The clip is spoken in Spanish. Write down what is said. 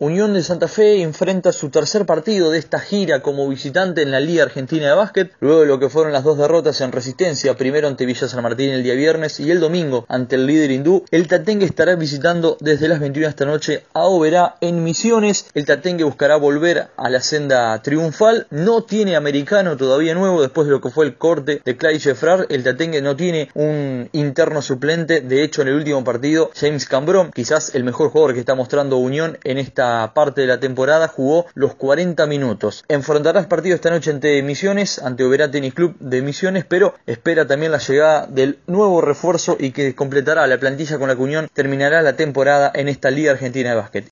Unión de Santa Fe enfrenta su tercer partido de esta gira como visitante en la Liga Argentina de Básquet, luego de lo que fueron las dos derrotas en Resistencia, primero ante Villa San Martín el día viernes y el domingo ante el líder hindú. El Tatengue estará visitando desde las 21 esta noche a Oberá en Misiones. El Tatengue buscará volver a la senda triunfal, no tiene americano todavía nuevo después de lo que fue el corte de Clyde Jeffrard. El Tatengue no tiene un interno suplente, de hecho en el último partido James Cambrón, quizás el mejor jugador que está mostrando Unión en esta parte de la temporada, jugó los 40 minutos. Enfrentará el partido esta noche ante Misiones, ante Oberá Tenis Club de Misiones, pero espera también la llegada del nuevo refuerzo y que completará la plantilla con la que Unión terminará la temporada en esta Liga Argentina de Básquet.